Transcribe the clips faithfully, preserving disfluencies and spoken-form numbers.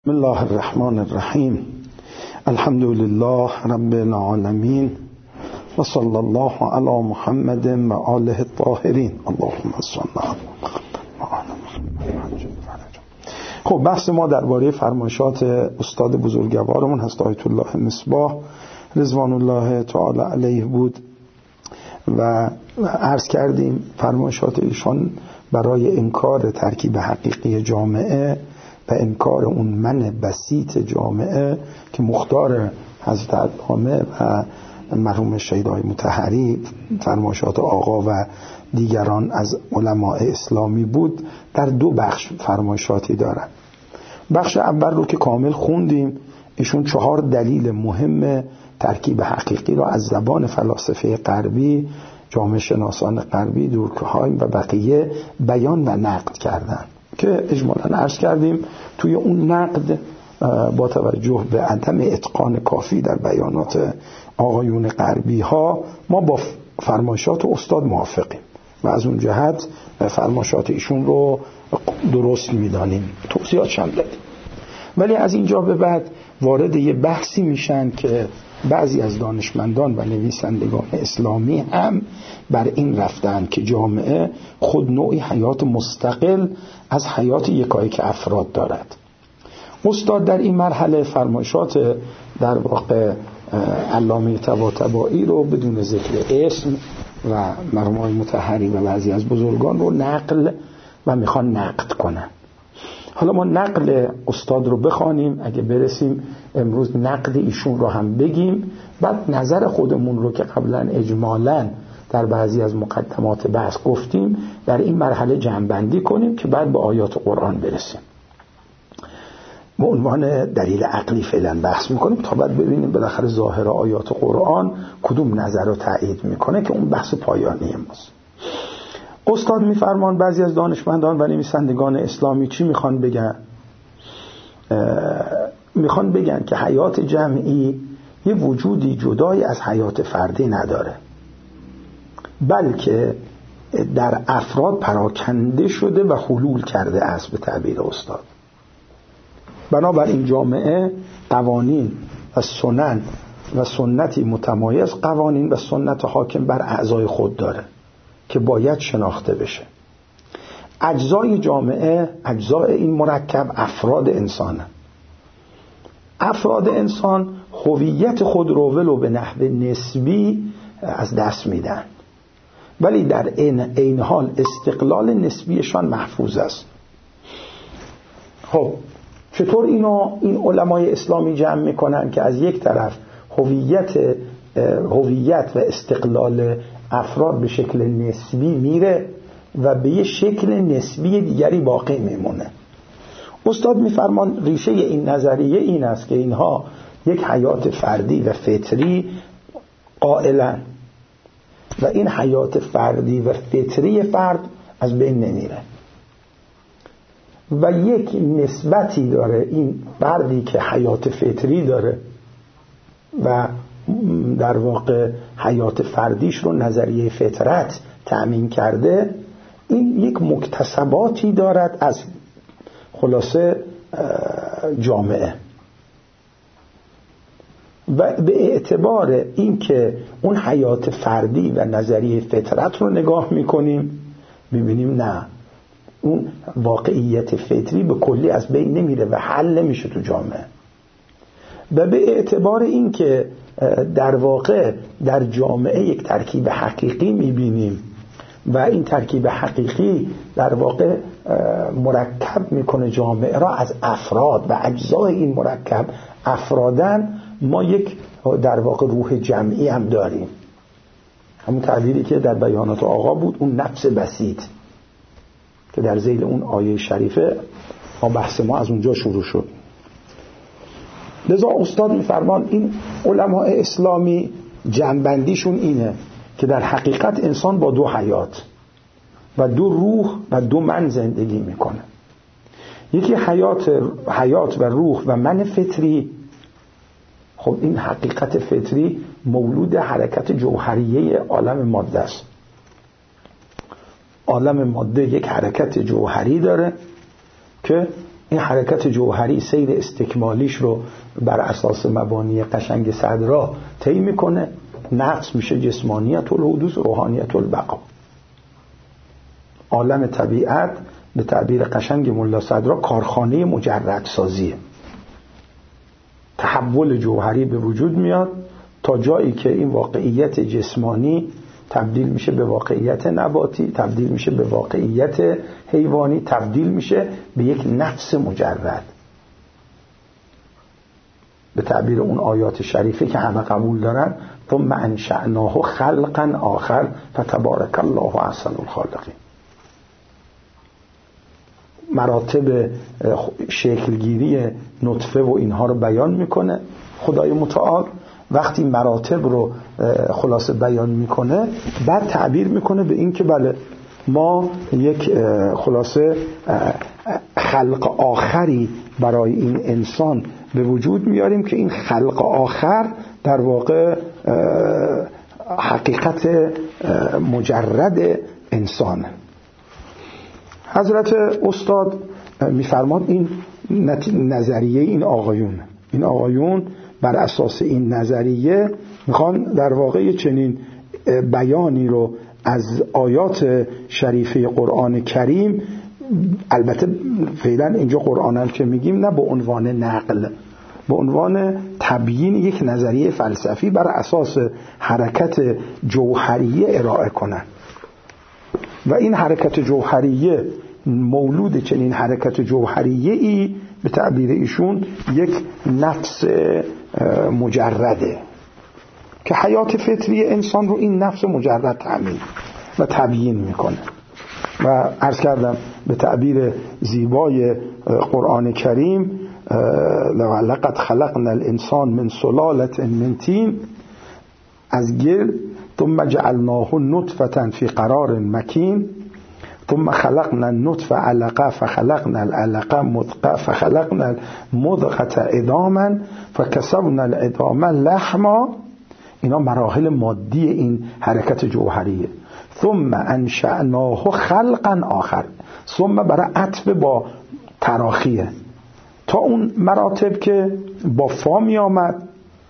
بسم الله الرحمن الرحیم. الحمد لله رب العالمین و صلی الله علی محمد و آله الطاهرین. اللهم صل علی محمد. خب بحث ما درباره فرمایشات استاد بزرگوارمون هست آیت الله مصباح رضوان الله تعالی علیه بود و عرض کردیم فرمایشات ایشان برای انکار ترکیب حقیقی جامعه و انکار اون من بسیط جامعه که مختار حضرت علامه و مرحوم شیدای مطهری فرمایشات آقا و دیگران از علماء اسلامی بود، در دو بخش فرمایشاتی دارن. بخش اول رو که کامل خوندیم، ایشون چهار دلیل مهم ترکیب حقیقی رو از زبان فلاسفه غربی، جامعه شناسان غربی، دورکهایم و بقیه بیان و نقد کردن که اجمالاً عرض کردیم توی اون نقد با توجه به عدم اتقان کافی در بیانات آقایون غربی ها ما با فرمایشات استاد موافقیم و از اون جهت فرمایشات ایشون رو درست میدانیم، توضیحاتش هم دادیم. ولی از اینجا به بعد وارد یه بحثی میشن که بعضی از دانشمندان و نویسندگان اسلامی هم بر این رفتن که جامعه خود نوعی حیات مستقل از حیات یکایک افراد دارد. استاد در این مرحله فرمایشات در واقع علامه طباطبایی رو بدون ذکر اسم و مرحوم مطهری و بعضی از بزرگان رو نقل و میخوان نقد کنن. حالا ما نقل استاد رو بخوانیم، اگه برسیم امروز نقد ایشون رو هم بگیم، بعد نظر خودمون رو که قبلا اجمالاً در بعضی از مقدمات بحث گفتیم در این مرحله جمع‌بندی کنیم که بعد به آیات قرآن برسیم. به عنوان دلیل عقلی فعلا بحث میکنیم تا بعد ببینیم بالاخره ظاهر آیات قرآن کدوم نظر رو تایید میکنه که اون بحث پایانی ماست. استاد میفرمان بعضی از دانشمندان و نویسندگان اسلامی چی میخوان بگن؟ میخوان بگن که حیات جمعی یه وجودی جدای از حیات فردی نداره، بلکه در افراد پراکنده شده و حلول کرده است به تعبیر استاد. بنابراین جامعه قوانین و سنن و سنتی متمایز، قوانین و سنت حاکم بر اعضای خود داره که باید شناخته بشه. اجزای جامعه، اجزای این مرکب افراد انسانه. افراد انسان هویت خود رو ولو به نحو نسبی از دست میدن، ولی در این این حال استقلال نسبیشان محفوظ است. خب چطور اینو این علمای اسلامی جمع میکنن که از یک طرف هویت هویت و استقلال افراد به شکل نسبی میره و به یه شکل نسبی دیگری باقی میمونه؟ استاد میفرمان ریشه این نظریه این است که اینها یک حیات فردی و فطری قائلن و این حیات فردی و فطری فرد از بین نمیره و یک نسبتی داره این فردی که حیات فطری داره و در واقع حیات فردیش رو نظریه فطرت تأمین کرده، این یک مکتسباتی دارد از خلاصه جامعه و به اعتبار این که اون حیات فردی و نظریه فطرت رو نگاه میکنیم میبینیم نه، اون واقعیت فطری به کلی از بین نمیره و حل نمیشه تو جامعه. و به اعتبار این که در واقع در جامعه یک ترکیب حقیقی میبینیم و این ترکیب حقیقی در واقع مرکب میکنه جامعه را از افراد و اجزای این مرکب افرادن، ما یک در واقع روح جمعی هم داریم، همون تعبیری که در بیانات آقا بود، اون نفس بسیط که در ذیل اون آیه شریفه ما بحث ما از اونجا شروع شد. لذا استاد میفرمان این علماء اسلامی جنبندیشون اینه که در حقیقت انسان با دو حیات و دو روح و دو من زندگی میکنه. یکی حیات حیات و روح و من فطری. خب این حقیقت فطری مولود حرکت جوهریه عالم ماده است. عالم ماده یک حرکت جوهری داره که این حرکت جوهری سیر استکمالیش رو بر اساس مبانی قشنگ صدرا طی میکنه. نفس میشه جسمانیت الحدوث، روحانیت البقا. عالم طبیعت به تعبیر قشنگ ملا صدرا کارخانه مجرد سازیه. تحول جوهری به وجود میاد تا جایی که این واقعیت جسمانی تبدیل میشه به واقعیت نباتی، تبدیل میشه به واقعیت حیوانی، تبدیل میشه به یک نفس مجرد. به تعبیر اون آیات شریفه که همه قبول دارن، ثم انشأناه خلقا آخر فتبارک الله احسن الخالقین. مراتب شکلگیری نطفه و اینها رو بیان میکنه خدای متعال. وقتی مراتب رو خلاصه بیان میکنه، بعد تعبیر میکنه به این که بله ما یک خلاصه خلق آخری برای این انسان به وجود میاریم که این خلق آخر در واقع حقیقت مجرد انسانه. حضرت استاد میفرماد این نظریه این آقایون این آقایون بر اساس این نظریه میخوان در واقع چنین بیانی رو از آیات شریفه قرآن کریم، البته فعلا اینجا قرآن هم که میگیم نه به عنوان نقل، به عنوان تبیین یک نظریه فلسفی بر اساس حرکت جوهریه ارائه کنن. و این حرکت جوهریه مولود چنین حرکت جوهریه ای به تعبیر ایشون یک نفس مجرده که حیات فطری انسان رو این نفس مجرد تأمین و تبیین میکنه. و عرض کردم به تعبیر زیبای قرآن کریم لقد خلقنا الانسان من سلالة من طین، از گل، ثم جعلناه نطفة في قرار مکین، ثم خلقنا النطفة علقة فخلقنا العلقة مضغة فخلقنا المضغة عظاما فكسونا العظام لحما. اینا مراحل مادی این حرکت جوهریه. ثم انشأناه خلقا آخر، ثم برای عطف با تراخیه تا اون مراتب که با فا می آمد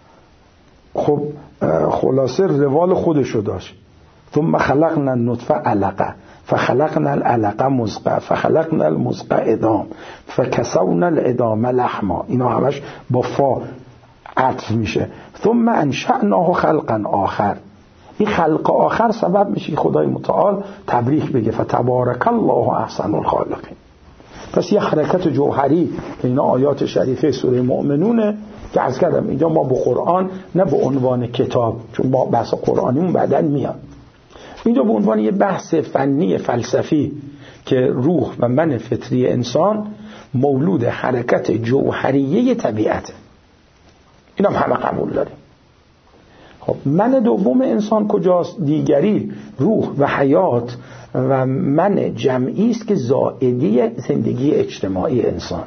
خب خلاصه روال خودشو داشت. ثم خلقنا النطفه علقه فخلقنا العلقه مضغه فخلقنا المضغه عظام فکسونا العظام لحما. اینا همش با فا عطف میشه. ثم انشأناه خلقا آخر، این خلق آخر سبب میشه خدای متعال تبریک بگه فتبارک الله احسن الخالقین. پس یه حرکت جوهری که اینا آیات شریفه سوره مؤمنونه که عرض کردم اینجا ما به قرآن نه به عنوان کتاب، چون با بحث قرآنیمون بعدن میاد، اینجا به عنوان یه بحث فنی فلسفی که روح و من فطری انسان مولود حرکت جوهریه طبیعته. اینا هم همه قبول داریم. خب من دوم انسان کجاست؟ دیگری روح و حیات و من جمعی است که زائده زندگی اجتماعی انسان.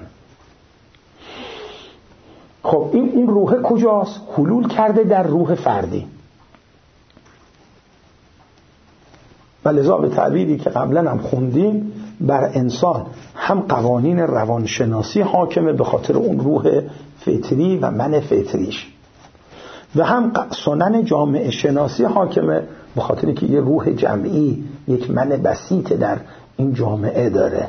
خب این این روح کجاست؟ حلول کرده در روح فردی. و لذا به تعبیری که قبلا هم خوندیم بر انسان هم قوانین روانشناسی حاکمه به خاطر اون روح فطری و من فطریش، و هم سنن جامعه شناسی حاکمه به خاطر که یه روح جمعی، یک من بسیط در این جامعه داره.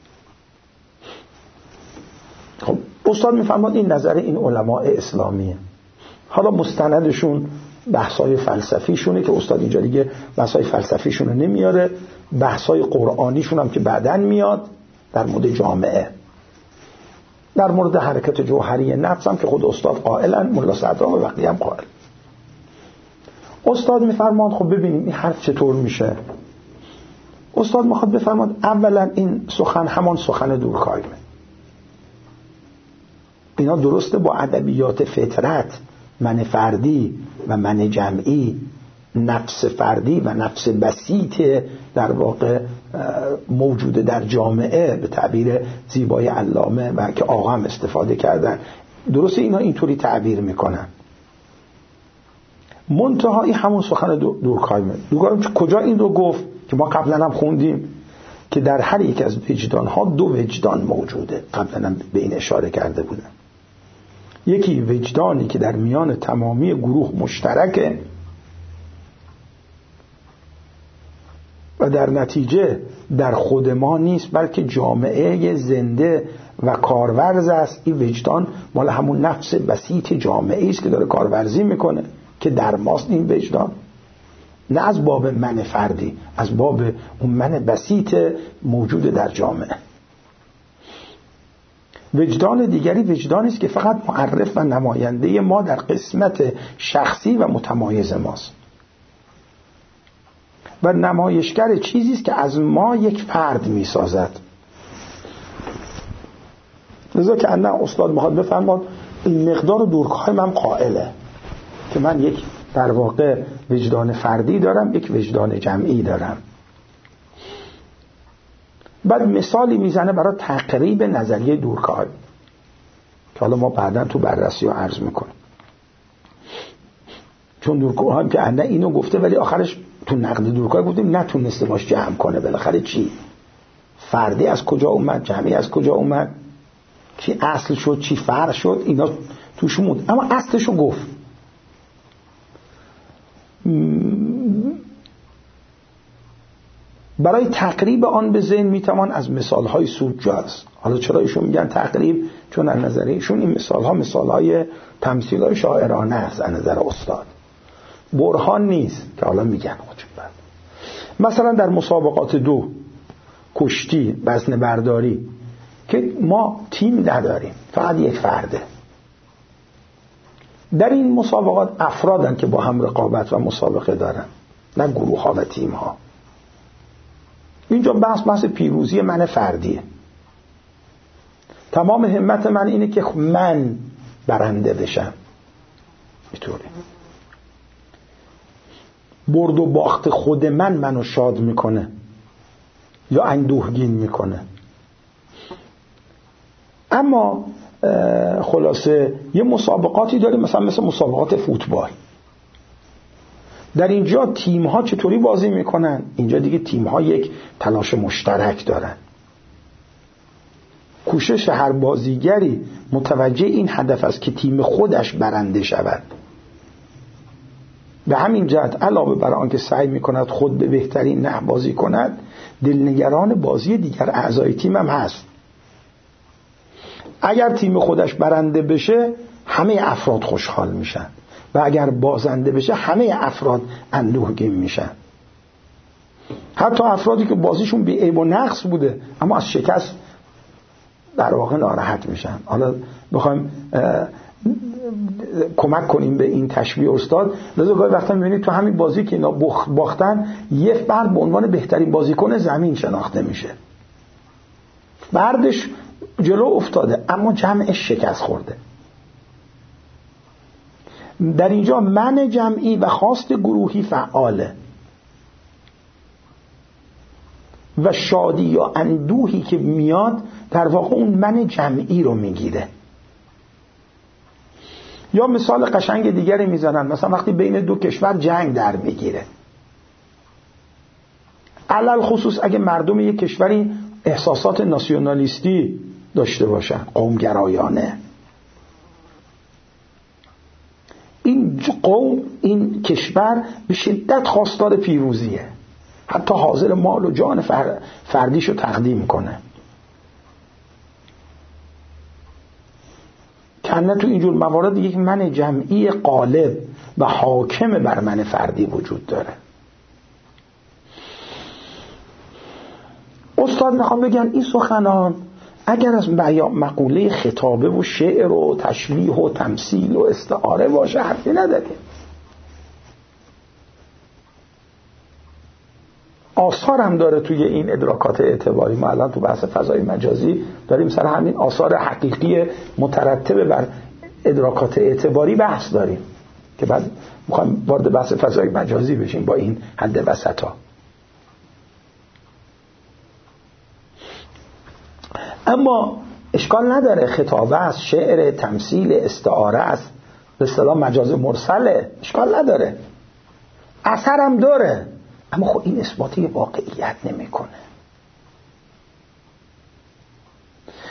خب استاد میفرماد این نظر این علماء اسلامیه. حالا مستندشون بحثای فلسفیشونه که استاد اینجا دیگه بحثای فلسفیشونو نمیاره، بحثای قرآنیشون هم که بعدن میاد در مورد جامعه، در مورد حرکت جوهری نفس هم که خود استاد قائلن، ملا صدرا و بقیه هم قائل. استاد میفرماد خب ببینیم این حرف چطور میشه. استاد میخواد بفرماد اولا این سخن همان سخن دورکهایمه. اینا درسته با ادبیات فطرت، من فردی و من جمعی، نفس فردی و نفس بسیط در واقع موجود در جامعه به تعبیر زیبای علامه و که آقا هم استفاده کردن، درسته اینا اینطوری تعبیر میکنن. منتها این همون سخن دورکهایمه. دورکهایم کجا این رو گفت که ما قبلا هم خوندیم؟ که در هر یک از وجدانها دو وجدان موجوده. قبلا به این اشاره کرده بودم. یکی وجدانی که در میان تمامی گروه مشترکه و در نتیجه در خود ما نیست، بلکه جامعه زنده و کارورز است. این وجدان مال همون نفس بسیط جامعه است که داره کارورزی میکنه، که در ماست این وجدان، نه از باب من فردی، از باب اون من بسیط موجود در جامعه. وجدان دیگری وجدانی است که فقط معرف و نماینده ما در قسمت شخصی و متمایز ماست و نمایشگر چیزی است که از ما یک فرد میسازد. لذا که انا استاد میخواد بفرماد این مقدار دورکهایم هم قائله که من یک در واقع وجدان فردی دارم، یک وجدان جمعی دارم. بعد مثالی میزنه برای تقریب نظریه دورکهایم که حالا ما بعداً تو بررسی رو عرض میکنیم. چون دورکهایم که انا اینو گفته ولی آخرش تو نقد دورکهایم گفتیم نتونسته باش جمع کنه. بالاخره چی؟ فردی از کجا اومد؟ جمعی از کجا اومد؟ چی اصل شد؟ چی فرع شد؟ اینا توش بود، اما اصلشو گفت. برای تقریب آن به ذهن میتوان از مثالهای سودجو است. حالا چرا ایشون میگن تقریب؟ چون از نظر ایشون این مثالها مثالهای تمثیلهای شاعرانه است. از نظر استاد برهان نیست که حالا میگن. مثلا در مسابقات دو، کشتی، وزنه برداری، که ما تیم نداریم، فقط یک فرده. در این مسابقات افرادن که با هم رقابت و مسابقه دارن، نه گروه ها و تیم ها. اینجا بحث بحث پیروزی من فردیه. تمام همت من اینه که من برنده بشم. اینطوری برد و باخت خود من منو شاد میکنه یا اندوهگین میکنه. اما خلاصه یه مسابقاتی داریم، مثلا مثل مسابقات فوتبال. در اینجا تیم ها چطوری بازی میکنن؟ اینجا دیگه تیم ها یک تلاش مشترک دارن. کوشش هر بازیگری متوجه این هدف است که تیم خودش برنده شود. به همین جهت علاوه بر آنکه سعی میکند خود به بهترین نحو بازی کند، دلنگران بازی دیگر اعضای تیم هم هست. اگر تیم خودش برنده بشه همه افراد خوشحال میشن و اگر بازنده بشه همه افراد اندوهگین میشن. حتی افرادی که بازیشون بی عیب و نقص بوده اما از شکست در واقع ناراحت میشن. حالا بخوایم کمک کنیم به این تشبیه استاد، لذا گاهی وقتا میبینید تو همین بازی که اینا باختن یک فرد به عنوان بهترین بازیکن زمین شناخته میشه. فردش جلو افتاده اما جمعش شکست خورده. در اینجا من جمعی و خواست گروهی فعاله و شادی یا اندوهی که میاد در واقع اون من جمعی رو میگیره. یا مثال قشنگ دیگری میزنن، مثلا وقتی بین دو کشور جنگ در میگیره، علل خصوص اگه مردم یک کشوری احساسات ناسیونالیستی داشته باشن، قومگرایانه، این قوم، این کشور به شدت خواستار پیروزیه، حتی حاضر مال و جان فردیشو تقدیم کنه. کنه تو اینجور موارد یک من جمعی غالب و حاکم بر من فردی وجود داره. استاد میخوام بگن این سخنان اگر از مقوله خطابه و شعر و تشبیه و تمثیل و استعاره باشه حرفی نداریم. آثار هم داره توی این ادراکات اعتباری. ما الان تو بحث فضای مجازی داریم سر همین آثار حقیقی مترتب بر ادراکات اعتباری بحث داریم که بعد میخوایم وارد بحث فضای مجازی بشیم با این حد وسطا. اما اشکال نداره، خطابه است، شعر، تمثیل، استعاره است، به اصطلاح مجاز مرسله، اشکال نداره، اثر هم داره، اما خب این اثباتی واقعیت نمیکنه.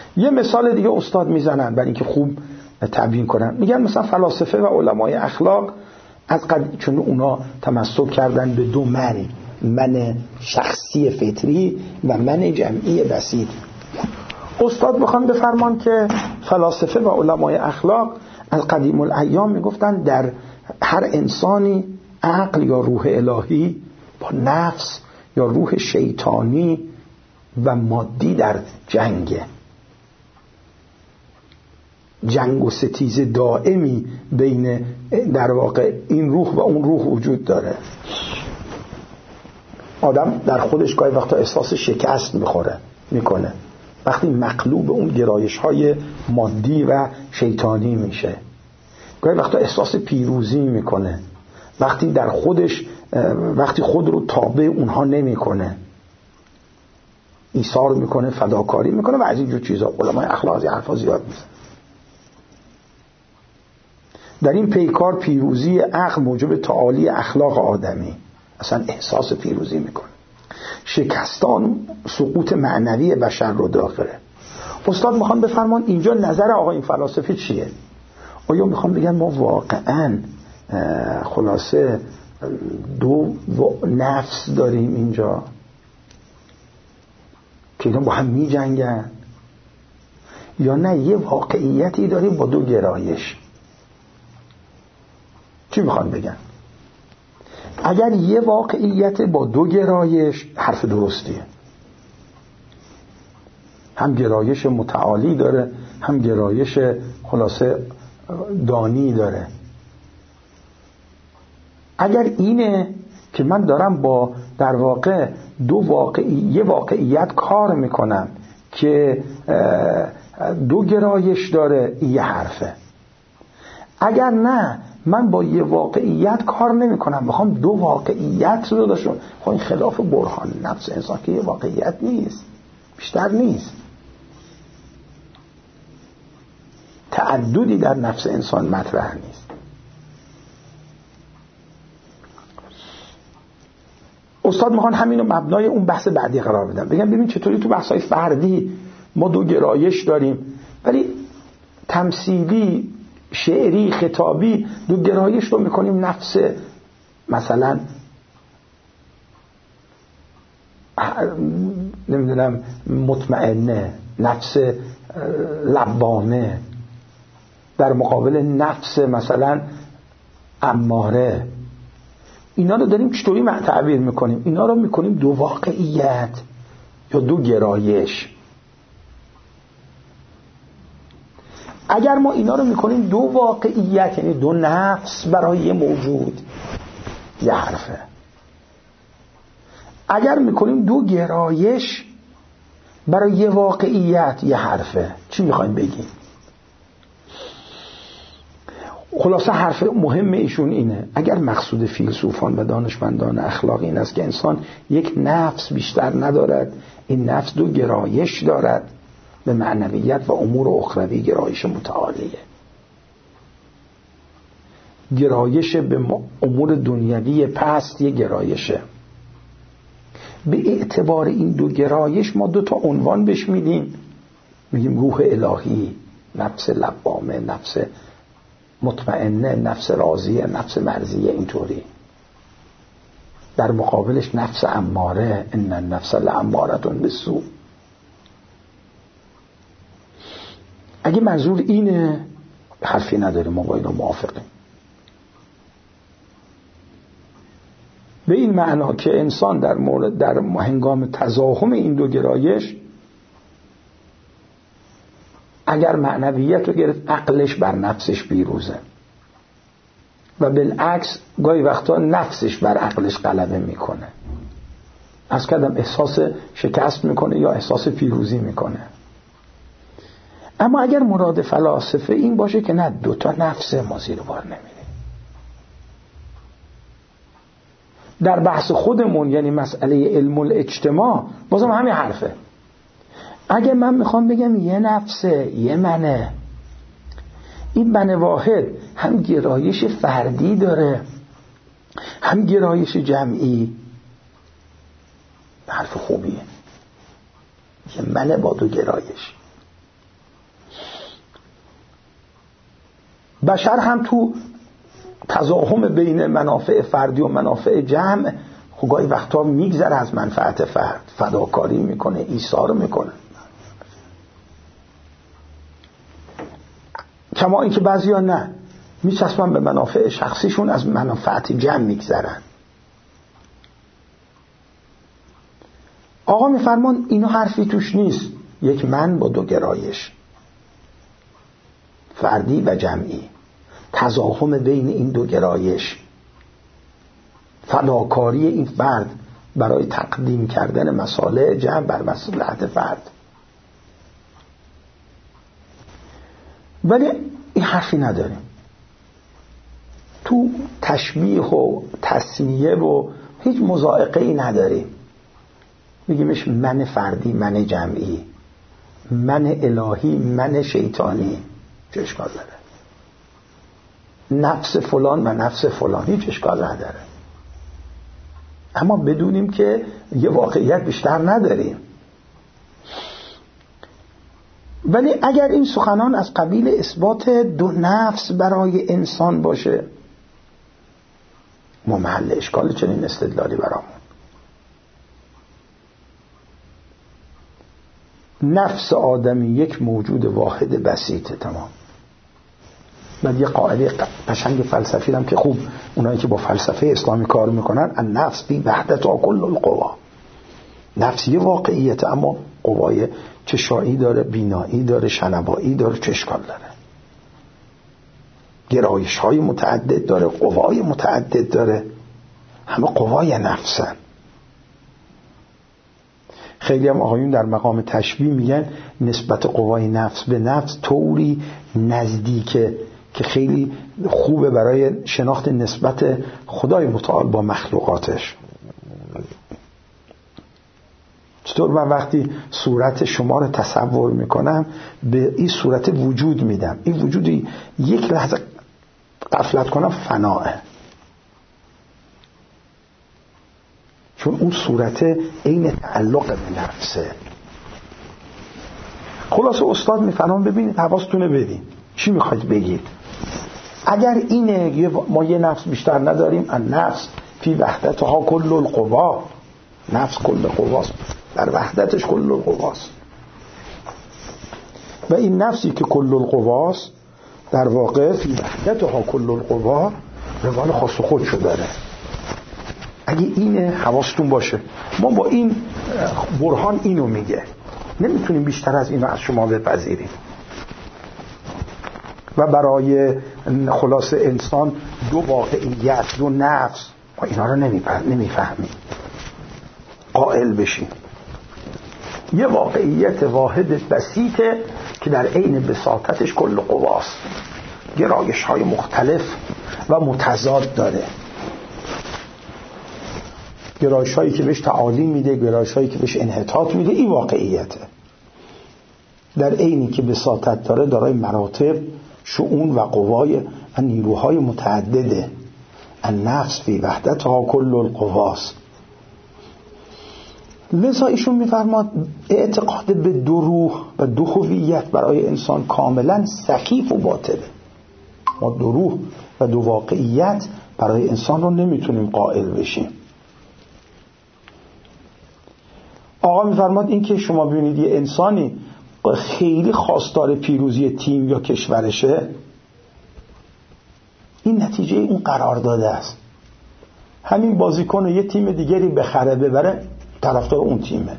یه مثال دیگه استاد میزنن برای اینکه خوب تبیین کنن، میگن مثلا فلاسفه و علمای اخلاق از قد... چون اونا تمسک کردن به دو من، من شخصی فطری و من جمعی بسیط. استاد بخوان بفرمان که فلاسفه و علمای اخلاق از قدیم الایام میگفتن در هر انسانی عقل یا روح الهی با نفس یا روح شیطانی و مادی در جنگه، جنگ و ستیز دائمی بین در واقع این روح و اون روح وجود داره. آدم در خودش گاهی وقتا احساس شکست میخوره میکنه وقتی مغلوب اون گرایش های مادی و شیطانی میشه، گاهی وقتا احساس پیروزی میکنه وقتی در خودش وقتی خود رو تابع اونها نمیکنه، ایثار میکنه، فداکاری میکنه و از اینجور چیزا. علمای اخلاق از این حرفا زیاد میزنن. در این پیکار پیروزی عقل موجب تعالی اخلاق آدمی، اصلا احساس پیروزی میکنه. شکستان سقوط معنوی بشر رو داخله. استاد میخوان بفرمان اینجا نظر آقا این فلاسفه چیه؟ آیا میخوان بگن ما واقعا خلاصه دو نفس داریم اینجا که اینا با هم می جنگن، یا نه یه واقعیتی داریم با دو گرایش؟ چی میخوان بگن؟ اگر یه واقعیت با دو گرایش، حرف درستیه، هم گرایش متعالی داره هم گرایش خلاصه دانی داره. اگر اینه که من دارم با در واقع دو واقعی یه واقعیت کار میکنم که دو گرایش داره، یه حرفه. اگر نه من با یه واقعیت کار نمی کنم، بخوام دو واقعیت رو داشتم، خب این خلاف برهان نفس انسان که یه واقعیت نیست، بیشتر نیست، تعددی در نفس انسان مطرح نیست. استاد میخوان همینو مبنای اون بحث بعدی قرار بدن، بگم ببین چطوری تو بحث‌های فردی ما دو گرایش داریم ولی تمثیلی، شعری، خطابی دو گرایش رو میکنیم نفس مثلا نمیدونم مطمئنه، نفس لبانه در مقابل نفس مثلا اماره. اینا رو داریم چطوری تعبیر میکنیم؟ اینا رو میکنیم دو واقعیت یا دو گرایش. اگر ما اینا رو میکنیم دو واقعیت، یعنی دو نفس برای یه موجود، یه حرفه. اگر میکنیم دو گرایش برای یه واقعیت، یه حرفه. چی میخوایم بگیم؟ خلاصه حرف مهم ایشون اینه، اگر مقصود فیلسوفان و دانشمندان اخلاقی این است که انسان یک نفس بیشتر ندارد، این نفس دو گرایش دارد، به معنویت و امور اخروی گرایش متعالیه، گرایش به امور دنیوی پست یه گرایشه. به اعتبار این دو گرایش ما دو تا عنوان بهش میدیم، میگیم روح الهی، نفس لوامه، نفس مطمئنه، نفس راضیه، نفس مرضیه. اینطوری در مقابلش نفس اماره، ان النفس لامارة بالسوء. اگه منظور اینه حرفی نداریم، ما با اینا موافقیم. به این معنا که انسان در مورد در هنگام تزاحم این دو گرایش اگر معنویت رو گرفت عقلش بر نفسش پیروزه و بالعکس گاهی وقتا نفسش بر عقلش غلبه میکنه، از کدام احساس شکست میکنه یا احساس پیروزی میکنه. اما اگر مراد فلاسفه این باشه که نه، دو تا نفس ما زیر بار نمیره. در بحث خودمون یعنی مسئله علم الاجتماع بازم همین حرفه. اگر من میخوام بگم یه نفسه، یه منه، این من واحد هم گرایش فردی داره هم گرایش جمعی، حرف خوبیه. یه من با دو گرایش. بشر هم تو تزاحم بین منافع فردی و منافع جمع گاهی وقتا میگذره از منفعت فرد، فداکاری میکنه، ایثار میکنه. کما اینکه بعضیا نه، میچسبن به منافع شخصیشون، از منفعت جمع میگذرن. آقا میفرمان اینا حرفی توش نیست، یک من با دو گرایش، فردی و جمعی، تزاحم بین این دو گرایش، فداکاری این فرد برای تقدیم کردن مصالح جمع بر مصلحت فرد. ولی این حرفی نداریم. تو تشبیه و تسمیه و هیچ مضایقه ای نداریم. میگیمش من فردی، من جمعی، من الهی، من شیطانی، چه اشکال داره؟ نفس فلان و نفس فلان، هیچ اشکال نداره. اما بدونیم که یه واقعیت بیشتر نداریم. ولی اگر این سخنان از قبیل اثبات دو نفس برای انسان باشه، ما محل اشکال چنین استدلالی برامون. نفس آدمی یک موجود واحد بسیطه، تمام. بعد یه قاعده قشنگ فلسفی هم که خوب اونایی که با فلسفه اسلامی کار میکنن، النفس بی وحدت کل القوا. نفس یه واقعیت، اما قوای چشایی داره، بینایی داره، شنوایی داره، چه اشکال داره؟ گرایش های متعدد داره، قوای متعدد داره، همه قوای نفسن. خیلی هم آقایون در مقام تشبیه میگن نسبت قوای نفس به نفس طوری نزدیکه که خیلی خوبه برای شناخت نسبت خدای متعال با مخلوقاتش. چطور من وقتی صورت شما رو تصور میکنم به این صورت وجود میدم، این وجودی یک لحظه غفلت کنم فناه، چون اون صورت عین تعلق به نفسه. خلاصه استاد میفرمان ببینید، حواستونه بدین چی میخواید بگید. اگر اینه ما یه نفس بیشتر نداریم، النفس فی وحدتها کل القوا، نفس کل قواست، در وحدتش کل القواست. و این نفسی که کل القواست در واقع فی وحدتها کل القوا روال خاص خودشو داره. اگه اینه حواستون باشه، ما با این برهان اینو میگه، نمیتونیم بیشتر از اینو از شما بپذیریم. و برای خلاص انسان دو واقعیت، دو نفس، ما اینا رو نمیفهمیم. قائل بشیم یه واقعیت واحد بسیطه که در عین بساطتش کل قواست، گرایش های مختلف و متضاد داره، گرایش هایی که بهش تعالی میده، گرایش هایی که بهش انحطاط میده. این واقعیته در عینی که بساطت داره، دارای مراتب، شؤون و قوای و نیروهای متعدده. النفس فی وحدتها کل القواست. لذا ایشون میفرماد اعتقاد به دو روح و دو هویت برای انسان کاملا سخیف و باطله. ما دو روح و دو واقعیت برای انسان رو نمیتونیم قائل بشیم. آقا میفرماد این که شما ببینید یه انسانی خیلی خواستار پیروزی تیم یا کشورشه، این نتیجه اون قرار داده است. همین بازیکن یه تیم دیگری بخره ببره، طرفدار اون تیمه.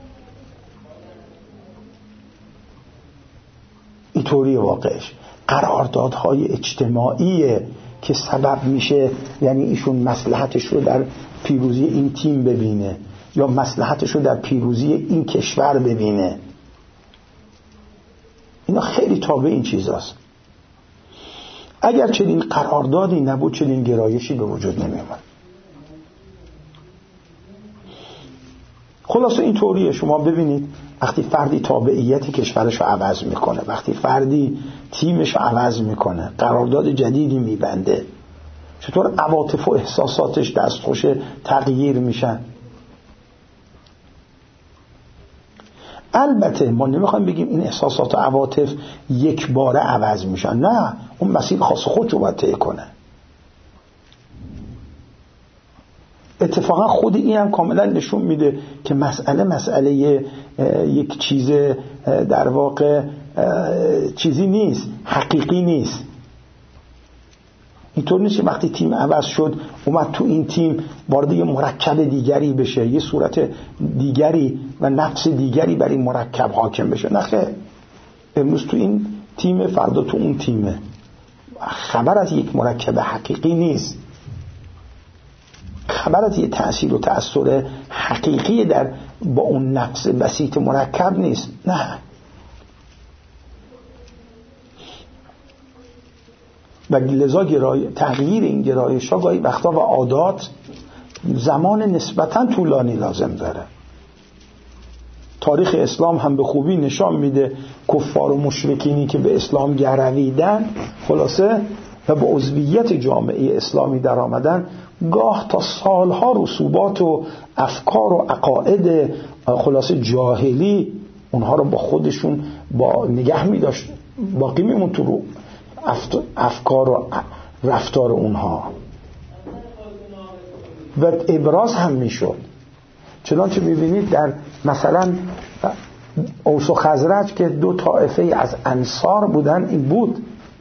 اینطوری واقعش قراردادهای اجتماعی که سبب میشه، یعنی ایشون مصلحتش رو در پیروزی این تیم ببینه یا مصلحتش رو در پیروزی این کشور ببینه. اینا خیلی تابع این چیزاست. اگر چنین قراردادی نبود، چنین گرایشی به وجود نمی‌آمد. خلاصه این طوریه. شما ببینید وقتی فردی تابعیت کشورش رو عوض میکنه، وقتی فردی تیمش رو عوض میکنه، قرارداد جدیدی میبنده، چطور عواطف و احساساتش دستخوش تغییر میشن. البته ما نمیخوایم بگیم این احساسات و عواطف یک باره عوض میشن، نه، اون مسیر خاص خودشو باید طی کنه. اتفاقا خود این هم کاملا نشون میده که مسئله مسئله یک چیز در واقع چیزی نیست، حقیقی نیست. اینطور نیست که وقتی تیم عوض شد اومد تو این تیم وارد یه مرکب دیگری بشه، یه صورت دیگری و نفس دیگری بر این مرکب حاکم بشه. نه خیر، امروز تو این تیم، فردا تو اون تیمه. خبر از یک مرکب حقیقی نیست، خبر از یه تأثیر و تأثیر حقیقی در با اون نفس بسیط مرکب نیست. نه، و لذا گرای... تغییر این گرایش ها گاهی وقتا و عادات زمان نسبتاً طولانی لازم داره. تاریخ اسلام هم به خوبی نشان میده کفار و مشرکینی که به اسلام گرویدن خلاصه و به عضویت جامعه اسلامی در آمدن، گاه تا سالها رسوبات و افکار و عقاید خلاصه جاهلی اونها رو با خودشون با نگه می داشت، باقی میمون تو رو افکار و رفتار اونها و ابراز هم میشد. چنانچه میبینید در مثلا اوس و خزرج که دو طائفه از انصار بودن، این بود.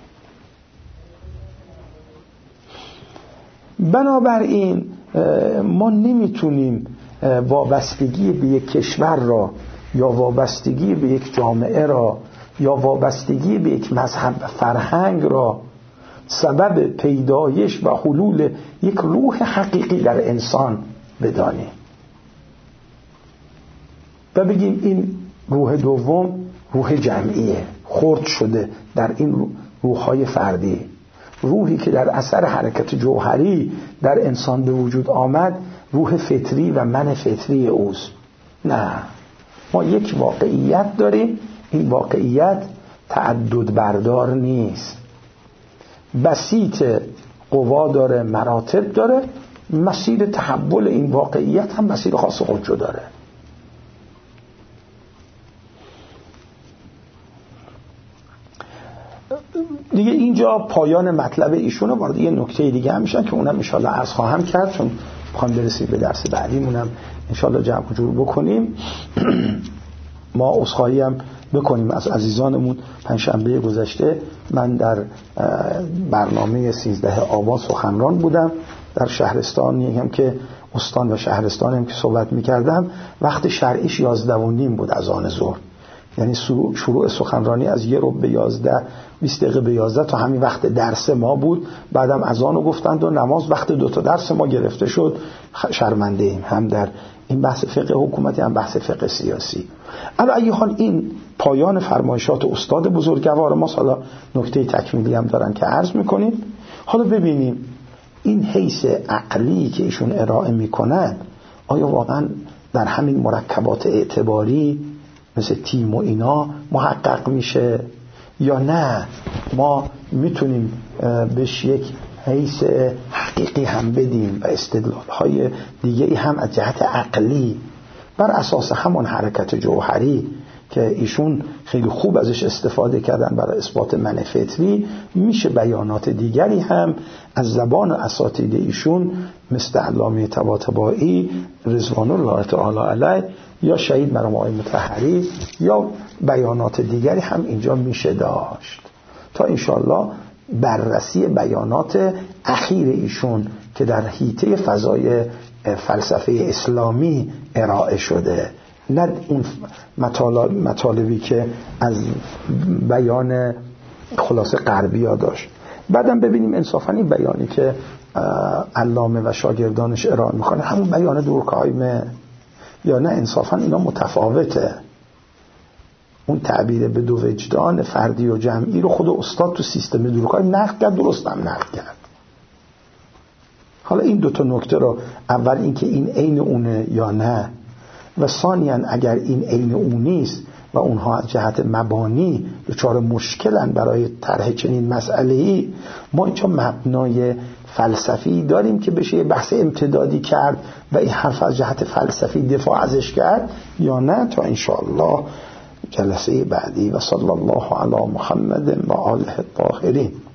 بنابراین ما نمیتونیم وابستگی به یک کشور را یا وابستگی به یک جامعه را یا وابستگی به یک مذهب و فرهنگ را سبب پیدایش و حلول یک روح حقیقی در انسان بدانیم و بگیم این روح دوم روح جمعیه، خرد شده در این روح‌های فردی، روحی که در اثر حرکت جوهری در انسان به وجود آمد روح فطری و من فطری اوست. نه، ما یک واقعیت داریم، این واقعیت تعدد بردار نیست، بسیط قوا داره، مراتب داره، مسیر تحول این واقعیت هم مسیر خاص خودشو داره. دیگه اینجا پایان مطلب ایشونه، وارد یه نکته دیگه هم میشن که اونم انشالله عرض خواهم کرد، چون میخوام برسیم به درس بعدیمونم انشالله جمع جور بکنیم. ما عذرخواهی هم بکنیم از عزیزانمون. پنجشنبه گذشته من در برنامه سیزده آبان سخنران بودم در شهرستانی هم که استان و شهرستانی هم که صحبت میکردم. وقت شرعیش یازده و نیم بود از آن ظهر، یعنی شروع سخنرانی از یه ربع به یازده، بیست دقیقه به یازده تا همین وقت درس ما بود. بعدم از آنو گفتند و نماز وقت دوتا درس ما گرفته شد. شرمنده ایم، هم در این بحث فقه حکومتی هم بحث فقه سیاسی. اما ای حال این پایان فرمایشات استاد بزرگوار ما. حالا نکته تکمیلی هم دارن که عرض میکنیم. حالا ببینیم این حیث عقلی که ایشون ارائه میکنن آیا واقعا در همین مرکبات اعتباری مثل تیم و اینا محقق میشه یا نه ما میتونیم بهش یک حیث حقیقی هم بدیم و استدلال‌های دیگه هم از جهت عقلی بر اساس همون حرکت جوهری که ایشون خیلی خوب ازش استفاده کردن برای اثبات من فطری، میشه بیانات دیگری هم از زبان اساتید ایشون مثل علامه طباطبایی رضوان الله تعالی علیه یا شهید مرحوم آقای مطهری یا بیانات دیگری هم اینجا میشه داشت تا انشالله بررسی بیانات اخیر ایشون که در حیطه فضای فلسفه اسلامی ارائه شده، نه اون مطالبی که از بیان خلاصه غربی ها داشت. بعدم ببینیم انصافا این بیانی که علامه و شاگردانش ارائه میکنه همون بیان دورکهایمه یا نه انصافا اینا متفاوته. اون تعبیر به دو وجدان فردی و جمعی رو خود استاد تو سیستم دورکهایم نقد کرد، درست هم نقد کرد. حالا این دوتا نکته رو، اول اینکه این عین اونه یا نه، و ثانیاً اگر این عین اون نیست و اونها از جهت مبانی دچار مشکلن برای طرح چنین مسئله‌ای، ما اینجا مبنای فلسفی داریم که بشه یه بحث امتدادی کرد و این حرف از جهت فلسفی دفاع ازش کرد یا نه؟ تا انشاءالله جلسه بعدی. و صلی الله علی محمد و آله الطاهرین.